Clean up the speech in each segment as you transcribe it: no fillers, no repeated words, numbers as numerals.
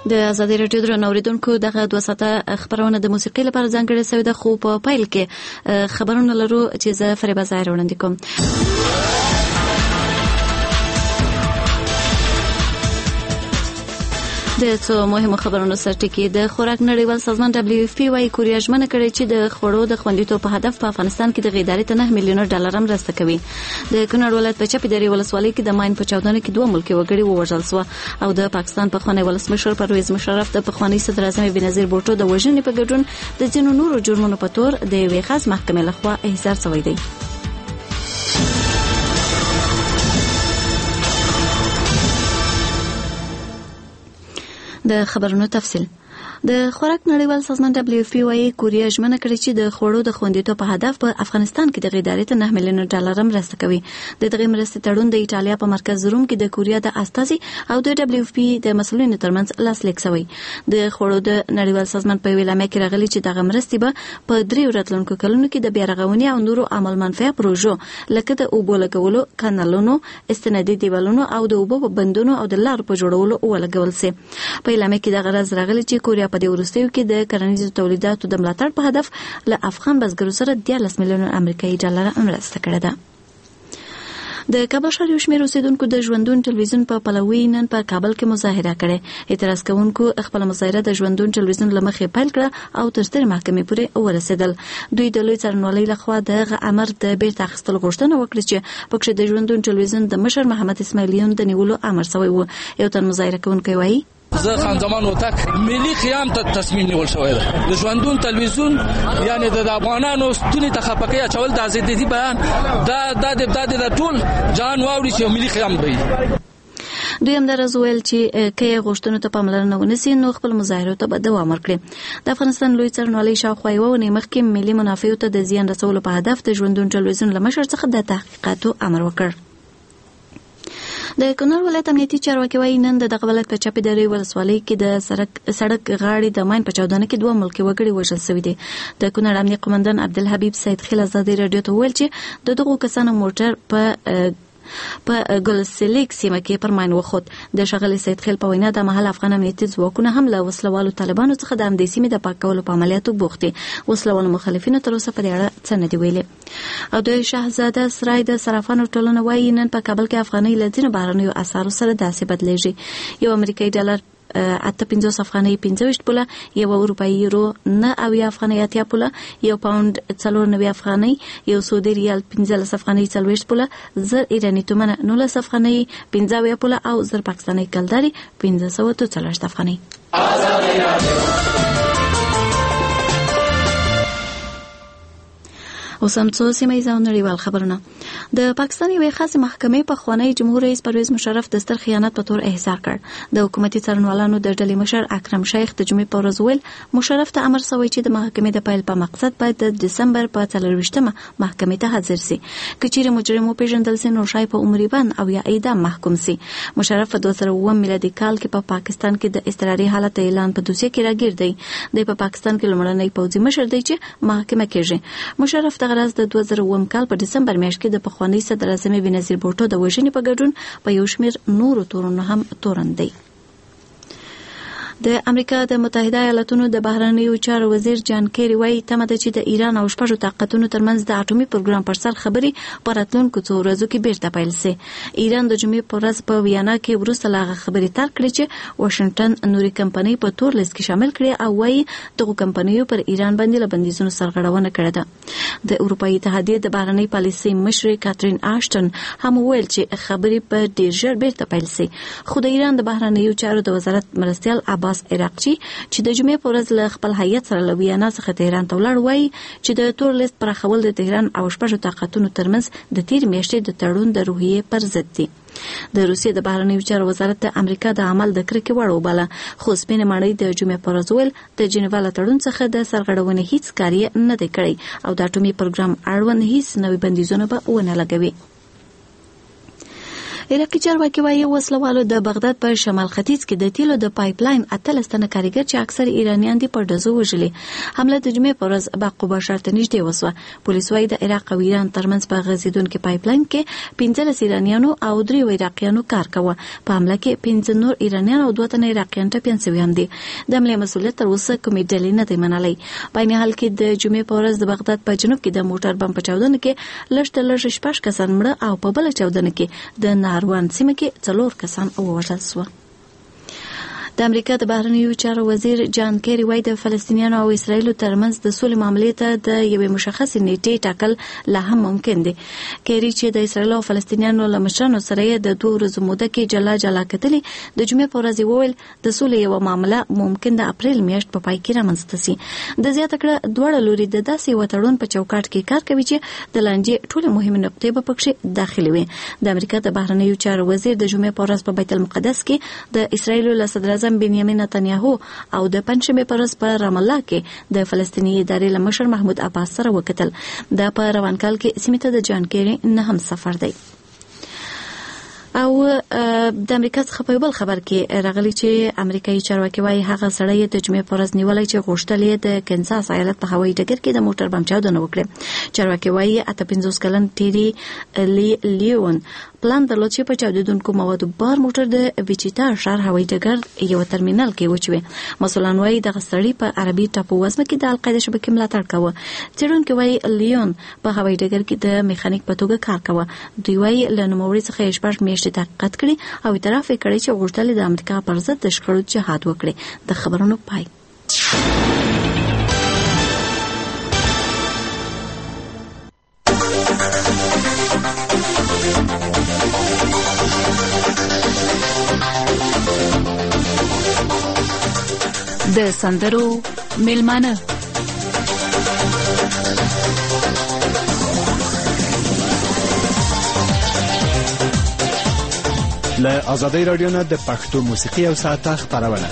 د ازادي راډیو درنو اوریدونکو دغه 2 ساعته خبرونه د موسیقۍ لپاره ځانګړې شوې ده، خو په پیل کې خبرونه لرو چې زه فریبا ظاهر وړاندې کوم. د څو مهمو خبرونو سرټکی د خوراک نړیوال سازمان WFP وايي کوریا ژمنه کړې چې د خوړو د خوندیتوب په هدف په افغانستان کې د غیداري ته $9 میلیون مرسته کوي. د کونړ ولایت په چپی درې ولسوالۍ کې د ماین په چاودنه کې 2 ملکي وګړي ووژل شو او د پاکستان پخوانی ولسمشر پرویز مشرف د پخوانی صدر اعظم بنظیر بوټو د وژنې په ګډون د ځینو نورو جرمونو په تور د یوې خاص محکمې لخوا احضار شوی دی. د خبرونو تفصیل. د خوراک نړیوال سازمان WFP وايي کوریا ژمنه کړې چې د خوړو د خوندیتوب په هدف په افغانستان کې د غیداري ته $9 میلیون مرسته کوي. د دغه مرستې تړون د ایټالیا په مرکز روم کې د کوریا د استازي او د WFP د مسؤلینو ترمنځ لاسلیک شوی. د خوړو د نړیوال سازمان په ویلامه کې راغلي چې دغه مرستې به په 3 راتلونکو کلونو کې د بیارغونې او نورو عمل منفعه پروژو لکه د اوبو لګولو، کانالونو، استنادي دیوالونو او د اوبو بندونو او د لارو په جوړولو ولګول شي. په ویلامه کې دغه راز راغلي چې کوریا په دې وروستیو کې د کرنیزو تولیداتو د ملاتړ په هدف له افغان بزګرو سره $13 میلیون امریکایي ډالر مرسته کړې ده. د کابل ښار یو شمېر اوسیدونکو د ژوندون ټلویزیون په پلوي نن په کابل کې مظاهره کړې. اعتراض کوونکو خپل مظاهره د ژوندون ټلویزیون لمخې پیل کړه او تر سترې محکمې پورې ورسېدل. دوی د لوی څارنوالۍ لخوا د امر د بیرته اخیستلو غوښتنه وکړه چې پکې د ژوندون ټلویزیون د مشر محمد اسماعیلیون د نیولو امر شوی و. یو تن مظاهره کوونکی وایي زه خان زمان وتک ملي قیام ته تصمیم نیول شوی ده. د ژوندون تلویزیون یعنی د افغانانو ستونی ته خپکه اچول د ازادي بیان د ټول جان واوري چې ملي قیام دی. دوی هم درز ویل چې کې غوښتنو ته پاملرنه ونیسي نو خپل مظاهرو ته به دوام ورکړي. د افغانستان لوی څارنوالۍ شاوخوا یوه اونۍ مخکې ملي منافعو ته د زیان رسولو په هدف د ژوندون ټلویزیون له مشر څخه د تحقیقاتو امر وکړ. د کونړ ولایت امنیتي چارواکي وايي نن د دغه ولایت په چپی درې ولسوالۍ کې د سړک غاړې د ماین په چاودنه کې 2 ملکي وګړي وژل شوي دي. د کونړ امنیه قومندان عبدالحبیب سید خیل ازادي رادیو ته وویل چې د دغو کسانو موټر په ګلسلیک سیمه کې پر ماین وخوت. د ښاغلي سید خیل په وینا د محل افغان امنیتي ځواکونه هم له وسلوالو طالبانو څخه د همدې سیمې د پاکولو په عملیاتو بوخت دي. وسلوالو مخالفینو تر اوسه په دې اړه څه نه دي ویلي. او د شهزاده سرای د صرافانو ټولنه وايي نن په کابل کې افغاني له ځینو بهرنیو اسعارو سره داسې بدلیږي. یو امریکایي ډالر 58 افغانۍ 25 پوله، یو اروپایي یورو 9 افغانۍ 80 پوله، یو پاوند 94 افغانۍ، یو سعودي ریال 15 افغانۍ 40 پوله، زر ایرانی تومن 19 افغانۍ 15 پوله او زر پاکستاني کلداري 1540 افغانۍ. اوس هم څو سیمه او نړیوال خبرونه. د پاکستان یوې خاصې محکمې په خوانی جمهور رئیس پرویز مشرف د ستر خیانت په تور احضار کړ. د حکومتي څارنوالانو د ډلې مشر اکرم شیخ د جمعې په ورځ ویل مشرف ته امر شوی چې د محکمې د پیل په مقصد باید د دسمبر په 24مه محکمې ته حاضر شي. که چیرې مجرم وپېژندل شي نو شاید په عمري بند او یا اعدام محکوم شي. مشرف په 2009 میلادي کال کې په پاکستان کې د اضطراري حالت اعلان په دوسیه کې راګیر دی. د پاکستان کې لومړنی پوځي مشر دی چې محکمه کېږي. مشرف غرض د 2009 کال په دسمبر میاشت کې د پخوانی صدر اعظم بنظیر بوټو د وژنې په ګډون په یو شمېر نورو تورونو هم تورن دی. د امریکا د متحده ایالاتونو د بهرنیو چارو وزیر جان کیری وايي تمه ده چې د ایران او شپږو طاقتونو ترمنځ د اټومي پروګرام پر سر خبرې په راتلونکو څو ورځو کې بیرته پیل شي. ایران د جمعې په ورځ په ویانا کې وروسته له هغه خبرې تر کړې چې واشنگټن نوري کمپنۍ په تور لیست کې شامل کړي او وايي دغه کمپنیو پر ایران باندې له بندیزونو سرغړونه کړې ده. د اروپאי اتحادیې د بهرنی پالیسۍ مشر کاترین آشټن هم ویل چې خبرې په ډیر ژر بیرته پیل شي. خو د ایران د بهرنیو چارو د وزارت مرستیال عباس عراقچی چې د جمعې په ورځ له خپل هیئت سره له ویانا څخه تهران ته ولاړ وایي چې د تور لیست پراخول د تهران او شپږو طاقتونو ترمنځ د تیر میاشتې د تړون د روحیې پر ضد دي. د روسیې د بهرنیو چارو وزارت د امریکا د عمل د کرکې وړ وباله، خو سپینې ماڼۍ د جمعې په ورځ ویل د جنیوا له تړون څخه د سرغړونې هیڅ کار نه دی کړی او د اټومي پروګرام اړوند هیڅ نوي بندیزونه به ونه لګوي. عراقي چارواکي وايي وسلوالو د بغداد په شمال ختیځ کې د تیلو د پایپ لاین 13 تنه کارګر چې اکثر ایرانیان دي په ډزو وژلي. حمله د جمعې په ورځ باقوبه ښار ته نږدې وسوه. پولیس وايي د عراق او ایران ترمنځ په غځېدونکي پایپ لاین کې 15 ایرانیانو او 3 عراقیانو کار کاوه. په حمله کې 15 نور ایرانیان او 2 تنه عراقیان ټپیان شوي هم دي. د حملې مسؤلیت تر اوسه کومې ډلې نه دی منلی. په عین حال کې د جمعې په ورځ د بغداد په جنوب کې د موټر بم په چاودنه کې لږ تر لږه 6 کسان مړه او په بل چاودنه کې د ناروان سیمه کې 4 کسان ووژل شول. د امریکا د بهرنیو چارو وزیر جان کیری وايي د فلسطینیانو او اسرایل ترمنځ د سولې معاملې ته د یوې مشخصې نیټې ټاکل لا هم ممکن دي. کیری چې د اسرایل او فلسطینیانو له مشرانو سره د 2 ورځو موده کې جلا کتلي د جمعې په ورځ وویل د سولې یو معامله ممکن د اپریل میاشت په پای کې رامنځته شي. د زیاته کړه دوه لوري د داسې وتړون په چوکاټ کې کار کوي چې د لانجې ټول مهمه نقطې به پکې داخلي وي. د امریکا د بهرنیو چارو وزیر د جمعې په ورځ په بیت المقدس کې د اسرایل له صدر بنیامین نتنیاهو او د پنځمې پر ورځ په رام الله کې د فلسطیني ادارې له مشر محمود عباس سره وکتل. دا په روان کال کې سیمې ته د جان کیری نه هم سفر دی. او د امریکا څخه په بل خبر کې راغلی چې امریکایي چارواکي وايي هغه سړی د جمعې پر ورځ نیولای چې غوښتل یې د کینساس ایالت په هوایي ډګر کې د موټر بم چاودنه وکړي. چارواکي وايي 58 کلن ټيري لیون پلان درلود چې په چاودیدونکو موادو بار موټر د ویچیتا ښار هوایي ډګر یو ترمینل کې وچوي. مسؤلان وايي دغه سړی په عربي ټاپو وزمه کې د القاعده شبکې ملاتړ کاوه. څېړونکي وايي لیون په هوایي ډګر کې د میخانیک په توګه کار کاوه. دوی وايي له نوموړي څخه 6 میاشتې تحقیقات کړي او اعتراف یې کړی چې غوښتل د امریکا پر ضد د شخړو جهاد وکړي. د خبرونو پای. د سندرو میلمانه له آزادۍ رادیو نه د پښتو موسیقي او ساعته خبرونه.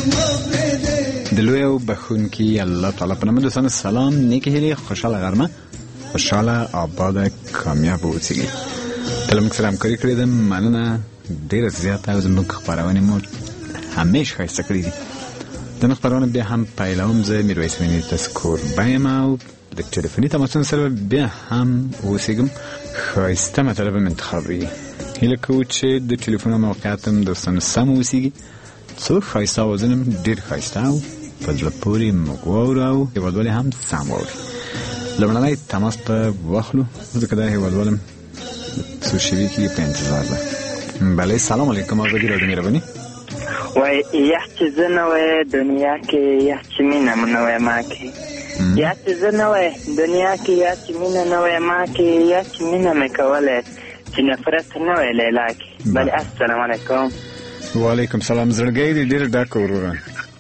دلوی او بخونکی الله تعالی په نامه دوستان سلام، نیکی هیلی، خوشحال غرمه، خوشحال آباد کامیاب اوسئ. تلمک سره همکاري کړې ده، مننه ډیره زیاته. او زموږ خپرونې مو همیشه ښایسته کړي دي. د نن خپرونه بیا هم پیلوم، زه میرویس مینی تسکور بیم او د ټلیفوني تماسونو سره بیا هم اوسېږم. ښایسته مطلب م انتخابوي. هیله کوو چې د ټلیفون موقعیت هم دوستانو سم اوسېږي. څو ښایسته اوازونه هم ډېر ښایسته او په زړه پورې موږ واورو او هېوادوال هم سم واوري. لومړنی تماس ته واخلو، ځکه دا هېوادوال هم څو شېبې کېږي په انتظار ده. بله، سلام علیکم. آزادی رادیو مهرباني. وای یخ چې زه نه وای دنیا کې، یخ چې مینه م نه وای ما کې، یخ چې زه نه وای دنیا کې، یخ چې مینه نه وای ما کې، یخ چې مینه مې کولی چې نفرت نه وای لیلا کې. بله، السلام علیکم. وعلیکم سلام. زړګی دې ډېر ډک وروره.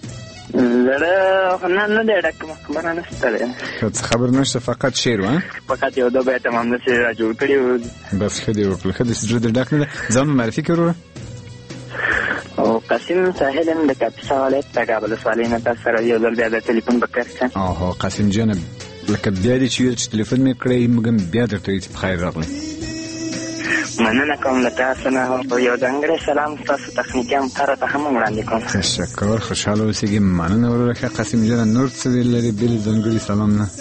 زړه نه دی ډک، خبره نشته دی. څه خبر نشته، فقط شعر و. فقط یو دو بیت هم همداسې را جوړ کړي وو. بس ښه دې وکړل. ښه دې زړه دې ډک نه دی. ځان معرفي کړه وروره. او قاسم ساحل ام د کاپیسا ولایت تګاب ولسوالۍ نه تاسو سره یو ځل بیا د ټلیفون بکر څه. اوه قاسم جان، لکه بیا دې چې ویل چې ټلیفون مې کړی، موږ هم بیا درته وایو چې بخیر راغلی. مننه کوم له تاسو نه. او یو ځانګړی سلام ستاسو تخنیکي همکاره ته هم وړاندې کوم. تشکر، خوشحاله اوسېږي. مننه وروره. ښه قاسم جان، نور څه ویل لري بېل ځانګړي سلام نه؟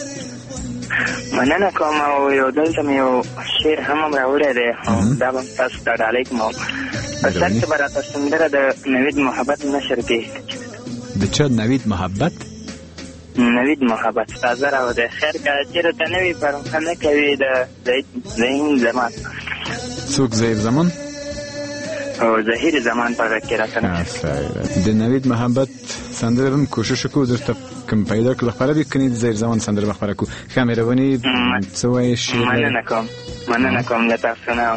مننه کوم. او یو دلته مې یو شعر هم راوړی دی، دا به تاسو ته ډالۍ کوم. په سر کې به راته سندره د نوید محبت نشر کې. د چا نوید محبت؟ نوید محبت تازه راوړی. خیر که چېرې ته نه وي پرمخه نه کوي د ظهیر زمان. څوک ظهیر زمان؟ او ظهیر زمان په غږ کې راته د نوید محبت سندره هم کوشش وکړو درته کوم پیدا کړو خبره دې کني د ظهیر زمان سندره به خبره کړو. ښه مهرباني. څه وایې شعر؟ مننه کوم له تاسو نه.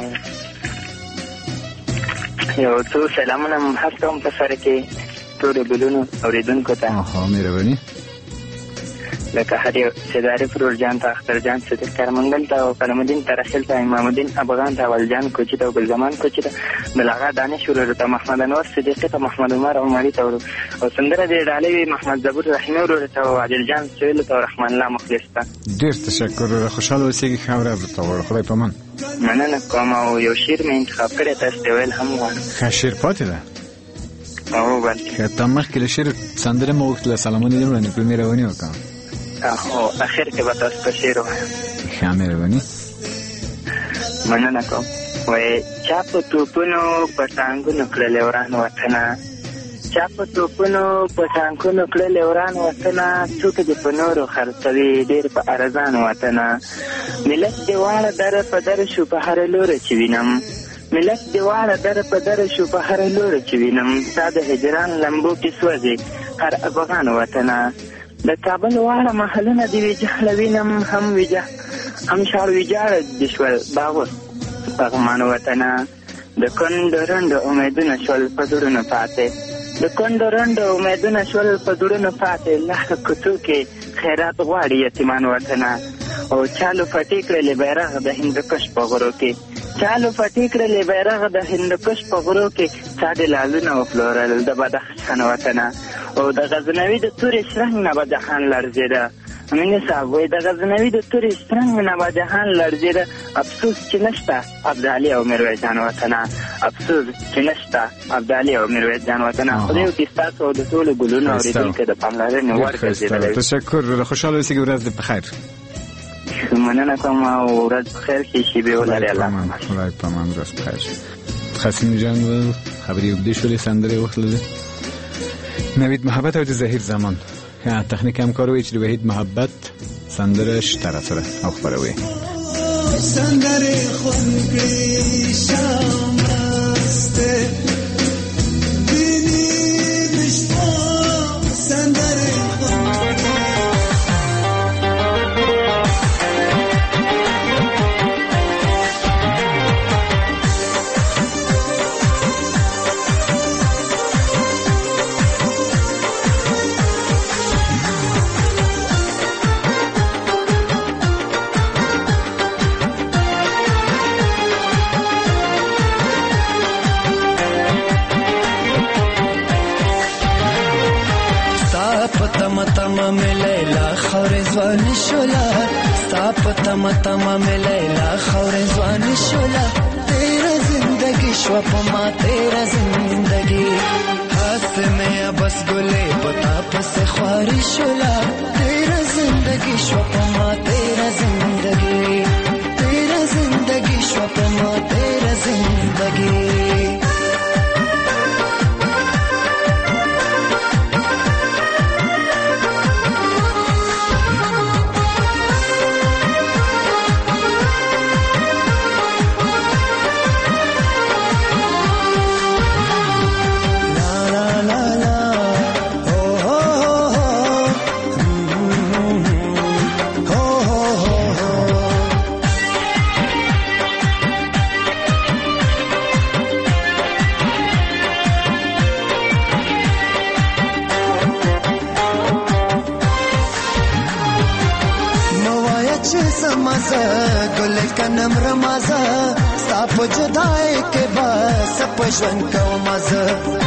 یو څو سلامونه هم هر کوم په سره کې ټولو بلونو اورېدونکو ته. مهرباني. لکه هر یو سیداري فرور جان ته، اختر جان صدیق کرمنګل ته، او قلم الدین ترخیل ته، امام الدین افغان ته، اول جان کوچي ته، او ګلزمان کوچي ته، بلاغا دانش ورور ته، محمد انور صدیقي ته، محمد عمر عمري ته، او سندره دې ډالۍ محمد زبور رحیمي ورور ته، او عادل جان سویل ته، او رحمان الله مخلص ته. ډېر تشکر. خوشحاله اوسېږي. ښه ورځ درته غواړم. خدای پامان. مننه کوم. او یو شعر مې انتخاب کړی، تاسو ته ویل هم غواړم. ښه شعر پاتې ده. او بلکې ته مخکې له شعر سندره مو وغوښتله، سلامونه دې وړاندې کړل، مهرباني وکړه. او اخر کې به تاسو ته شعر ووایم. ښه مهرباني. مننه کوم. وایي چا په توپونو په ټانګونو کړلې وران وطنه، چا په توپونو په ټانګونو کړلې وران وطنه، څوک دې په نورو خرڅوي ډېر په ارزان وطنه، ملت دې واړه در په در شو په هر لوره چې وینم، ملت دې واړه در په در شو په هر لوره چې وینم، ستا د هجران لمبو کې سوځي هر افغان وطنه، د کابل واړه محلونه دې ویجاړه وینم، هم شار ویجاړه دې شول باغ پغمان وطنه، د کونډو رنډو امیدونه شول په زړونو پاتې، د کونډو رنډو امیدونه شول په زړونو پاتې، لکه کوڅو کې خیرات غواړي یتیمان وطنه، او چالو پټې کړلې بیرغ د هندوکش په غرو کې، چالو پټې کړلې بیرغ د هندوکش په غرو کې، چا دې لالونه وپلورل د بدخشان وطنه، او د غزنوي د تورې شرنګ نه به جهان لړزېده. مینې صاحب وایي د غزنوي د تورې شرنګ نه به جهان لړزېده، افسوس چې نشته ابدالي او میرویس جان وطنه، افسوس چې نشته ابدالي او میرویس جان وطنه. خدای وکړي ستاسو او د ټولو ګلونو اورېدونکو د پاملرنې وړ ګرځېدلی. تشکر. خوشحاله اوسېږئ. ورځ دې په خیر. مننه کوم. او ورځ په خیر کې شیبې ولري. خدای پامان. ورځ په خیر. قاسم جان خبرې اوږدې شولې، سندرې وخوړلې. نوید محبت او د ظهیر زمان. تخنیک همکار وی چې د وحید محبت سندره شتره سره او خبروي. سندره خونګي شام استه بینی بشوا سندره تمام لیلا خور ځوان شولا ستا په تمام لیلا خور ځوان شولا تیرا زندگی شو په ما تیرا زندگی हाथ में बस गुले पता पस ख्वारी शोला तेरा जिंदगी स्वप्मा तेरा जिंदगी स्वप्मा तेरा जिंदगी गुल कनम रमाजा साप जुदाई के बस पशवन को मजा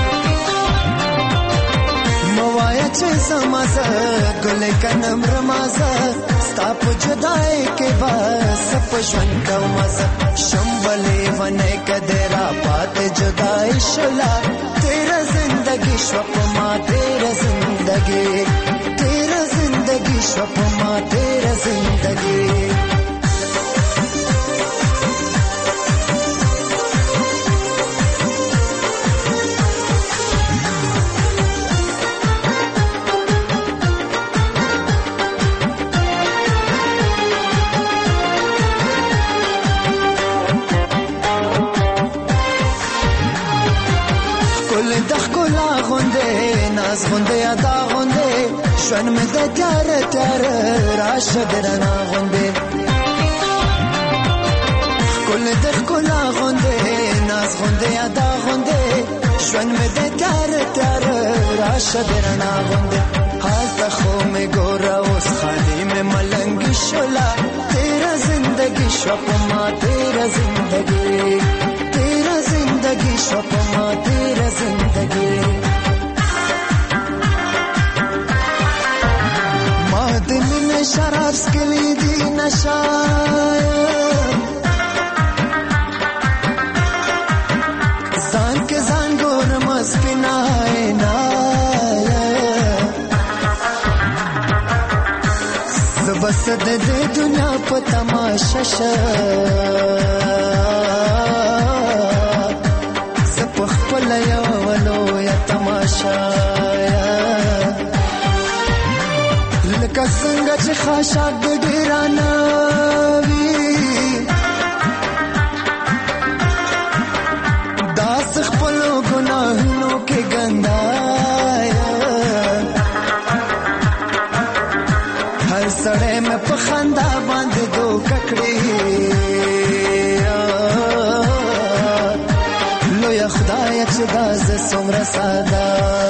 मवाया चे समाजा गुल कनम रमाजा साप जुदाई के बस पशवन को मजा शंबले वने कदेरा बात जुदाई शुला तेरा जिंदगी स्वप्मा तेरा जिंदगी स्वप्मा तेरा जिंदगी غنده ادا غنده شون میں د تیار تیار راشد رنا غنده کل د کلا غنده ناز غنده ادا غنده شون میں د تیار تیار راشد رنا غنده حال تخو میں گورا اس خالی میں ملنگ شولا تیرا زندگی شوپما تیرا زندگی شوپما تیرا زندگی شراب سکلی دی نشایا زان کے زان گور مسکنائے نایا زبست دے دنیا پا تماشا زپخ پلیا ولو یا تماشا لکه څنګه چې خاشاک د ډیرانا وی داس خپل ګناهونو کې ګندایا هر سړی مې په خندا باندې دوکه کړی لویه خدایه چې دا زه څومره ساده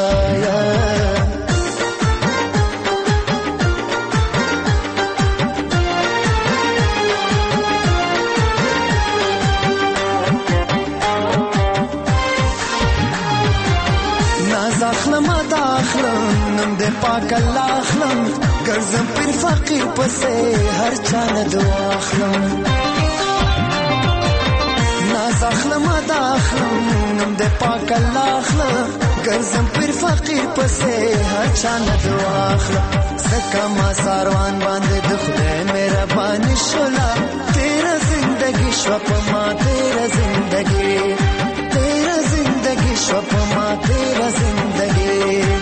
پاک الله اخلم ګرځم پر فقیر پسې هر چا نه دعا اخلم ناز اخلم دا اخلم نم د پاک الله اخلم ګرځم پر فقیر پسې هر چا نه دعا اخلم زکه ما ساروان باندې د خدای مهربان شولا تیرا زندگی شوپما تیرا زندگی شوپما تیرا زندگی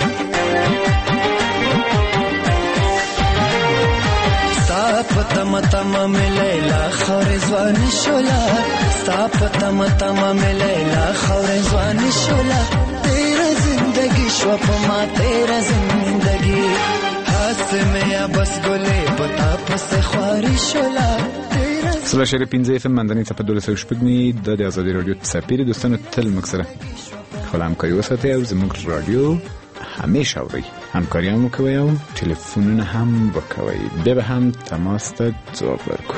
پتم تمام لیلا خور ځوان شولا ستا پتم تمام لیلا خور ځوان شولا تیرا زندگی شوپما تیرا زندگی हाथ में बस गुले पता पस ख्वारी شولا سلا شری 15 FM مندنی ته په 12 د آزادي رادیو سپیری دوستانو تل مکسره خپل همکاري وساتئ او زموږ رادیو همیشه اورئ همکاری هم وکوئ او تلفنونه هم وکوئ بیا به هم تماس ته ځواب ورکړو.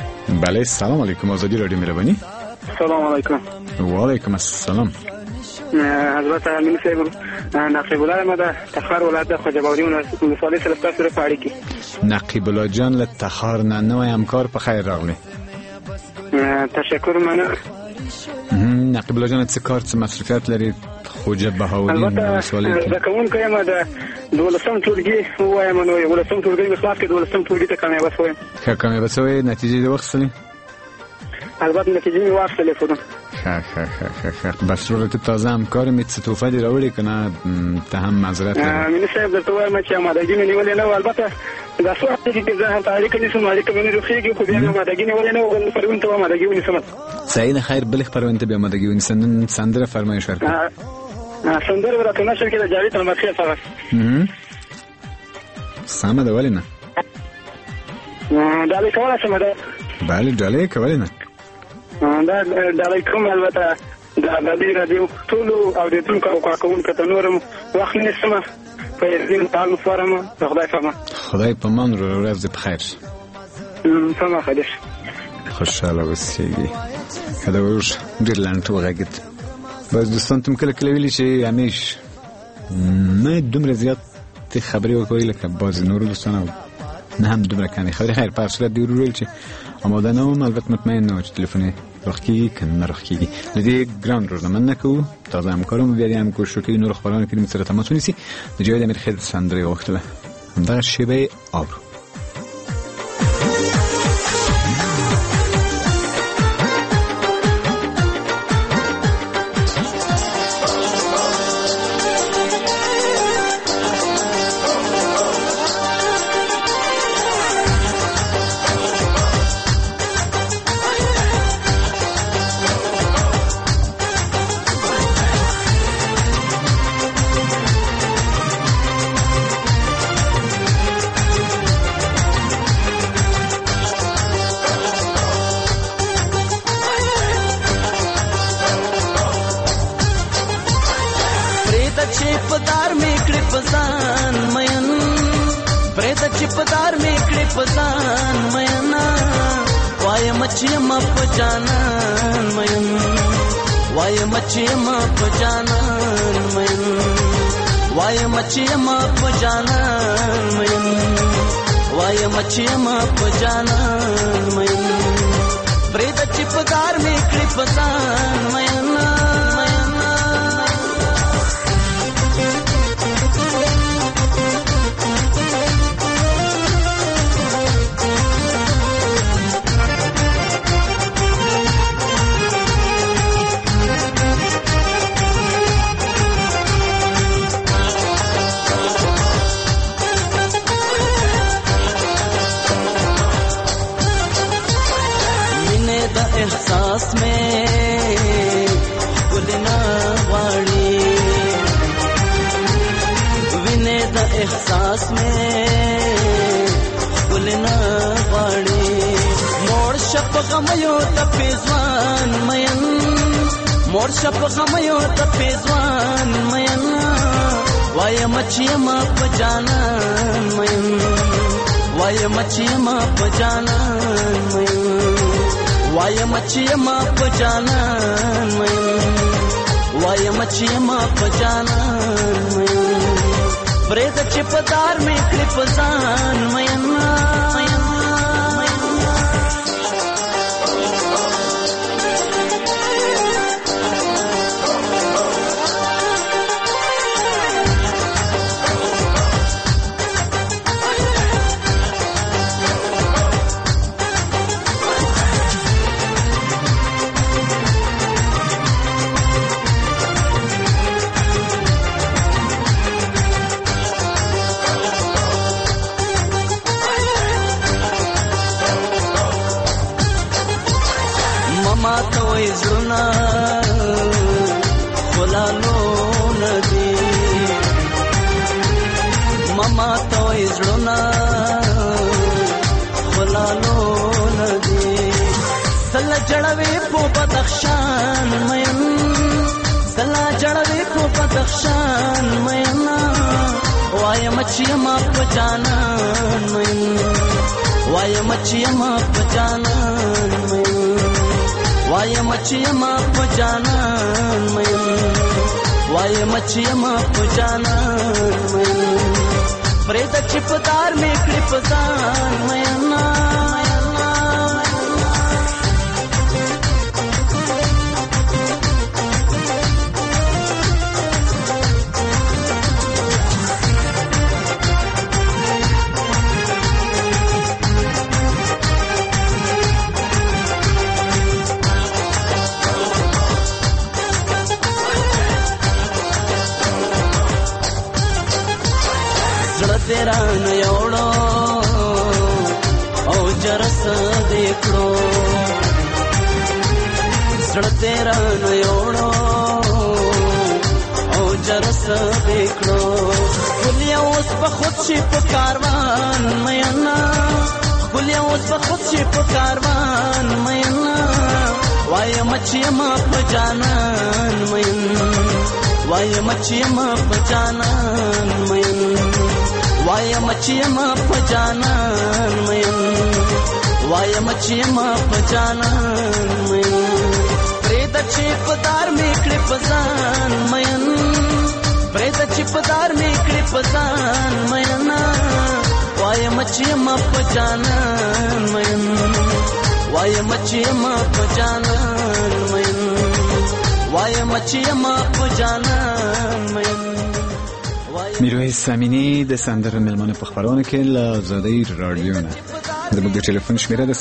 بله سلام علیکم آزادی رادیو مهربانی. سلام علیکم. و علیکم السلام. البته من صاحب نقیب الله ما د تخار ولایت د خواجه باوري ولسوالۍ سره تاسو سره په اړه کې نقیب الله جان له تخار نه نوې همکار په خیر راغلی. تشکر منه. نقیب الله جان څه کار څه مصرفیت لري خواجه بهاوري ولسوالۍ کې؟ زه کوونکی یم د 12م ټولګي ووایم نو 12م ټولګي په خلاص کې 12م ټولګي ته کامیاب شوم. ښه کامیاب شوې نتیجې دې واخیستلې؟ البته نتیجې مې واخیستلې خو ښه بس ورته تازه همکار مې څه توفه دې راوړې که نه ته هم معذرت لرې؟ مینې صاحب درته وایم چې امادګي مې نیولې نه وه. البته دا څو هفته کې زه هلته اړیکه نیسم اړیکه مې نه روښېږي خو بیا مې امادګي نیولې نه وه. پروین ته امادګي ونیسم. صحیح ده خیر بلې خپرونې ته بیا امادګي ونیسه. نن سندره فرمایش ورکړه. سندره راته نشر کې د جاوید المدخیل څخه. سمه ده ولې نه؟ ډالۍ کولی شم ده. بله ډالۍ کولی نه. دا ډالۍ کوم البته د دې راډیو ټولو اورېدونکو او کارکوونکو ته نور هم وخت نیسم په دې تعال مفرم خدای فهمه. خدای په مان ورځ دې په خیر. سمه خدای. خوشاله اوسېږي. دا اوس ډېر لنډ وغږېد. بس دوستان ته مې کله کله ویلي چې همیش نه دومره زیات خبرې وکړئ لکه بعضې نورو دوستانو نه هم دومره کمې خبرې. خیر په هر صورت دې وویل چې آماده نه وم. البته مطمئن نه وم چې تلیفون یې روښ کېږي که نه روښ کېږي. له دې ګران روزنامه نه کوو تازه همکارو مو بیا دې هم کوشش وکړي نورو خپرونو کې دې مې سره تماس ونیسي. د جاوید امیرخیل سندره یې غوښتله همدغه شیبه آبرو. وای مچ یم په جانان مین پرې د چپدار مې کړې په ځان مینا तेरा नयोड़ो ओ जरस देखो सड़ तेरा नयोड़ो ओ जरस देखो खुलिया उस बखुद शिप कारवान मैना खुलिया उस बखुद शिप कारवान मैना वाय मचिया प जानन मैन वाय मचिया प जानन मैन वाय मचिया प जानन मैन वाय मचिया प जानन मैन प्रेत चिपदार में क्लिपजान मैन प्रेत चिपदार में क्लिपजान मैना वाय मचिया प जानन मैन वाय मचिया प जानन मैन वाय मचिया प जानन मैन میرویس امینی د سندر ملمان په خبرونه کې له آزادۍ رادیو نه زموږ د ټلیفون شمیره د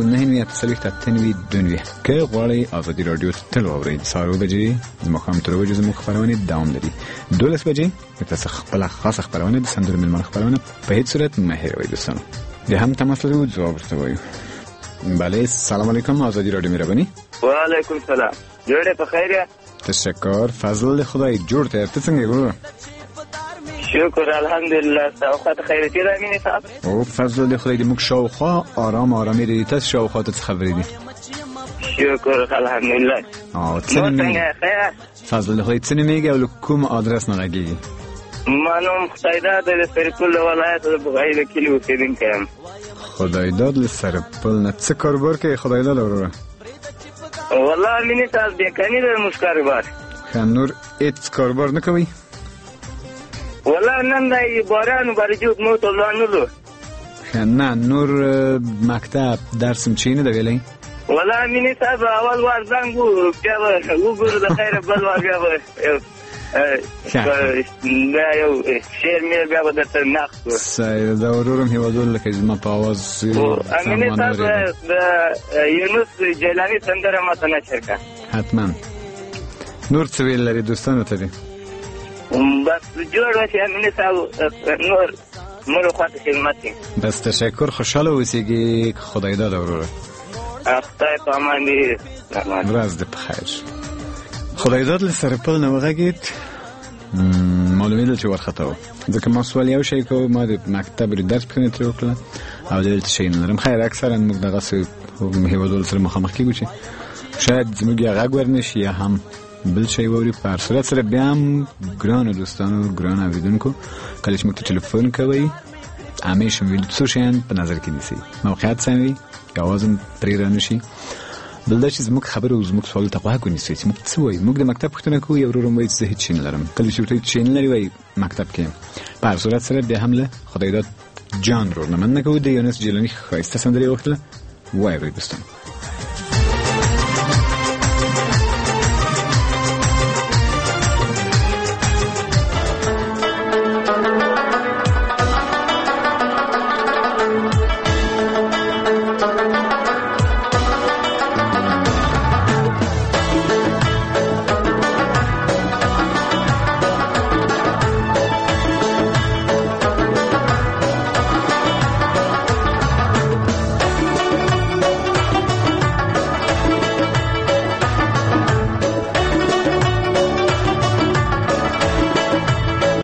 009 که غواړئ آزادۍ رادیو ته تل واورئ د سهار 9 بجې د ماښام 3 بجې زموږ خبرونه دوام لري 12 بجې تاسو خپله خاصه خبرونه د سندر ملمان خبرونه په هیڅ صورت مه هېروئ دوستانو بیا هم تماس لرو ځواب ورته وایو بله سلام علیکم آزادی رادیو مهربانی و علیکم سلام جوړه په خیر تشکر فضل خدای جوړ ته ته څنګه ګورو شکر الحمدلله ساوخات خیرتی را مینه صاحب او فضل خدای دې موږ شاوخوا آرام آرامي دې تاسو شاوخوا ته خبرې دي شکر الحمدلله او څنګه فضل خدای څنګه میګه او کوم آدرس نه راګي مانوم خدایداد د سرپل ولایت د بغایل کلی اوسیدونکی یم خدایداد له سرپل نه څه کاروبار کوي خدایداد وروره والله مینه صاحب دې کني د مشکاربار نور هیڅ کاروبار نه کوي والله نن دای باران برجوت مو ته لانلو نه نور مکتب درسم چی نه دی ویلای والله مینه صاحب اول وار زنګو بیا وګورو د خیر بل وار بیا یو شیر میر بیا به درته نقد سای دا ورورم هیوادول لکه زما په आवाज امینه صاحب د یونس جیلانی سندره ماته نشر کا حتما نور څه ویل لري دوستانو ته دي بس جوړ وشي امینه صاحب نور مړو خاطر خدمت بس تشکر خوشاله اوسئ خدای داد وروره خدای په امان دي ورځ دې بخیر خدای داد له سرپل نه وغږید معلومه چې ورخته و ځکه ما سوال یو شی کو ما د مکتب ری درس پکې تر وکړه او دلته شي نه لرم خیر اکثرا موږ دغه څه هیوادول سره مخامخ کیږو چې شاید زموږ یې غږ ورنشي یا هم بل شي ووري په صورت سره بیا هم ګران دوستانو ګران اوریدونکو کله چې موږ ته ټلیفون کوي همیشه ویل څه شین په نظر کې نیسي موقعیت سموي یا وزن پرې رانشي بل دا چې زموږ خبره او زموږ سوال ته غوږ ونیسئ چې موږ څه وایو موږ د مکتب پوښتنه کوو یو ورور وایي زه هیڅ شی نه لرم کله چې ورته شی نه لري وایي مکتب کې په هر صورت سره بیا هم له خدای داد جان رو نه من نه کوو د یونس جیلانی ښایسته سندرې وختله وایي دوستان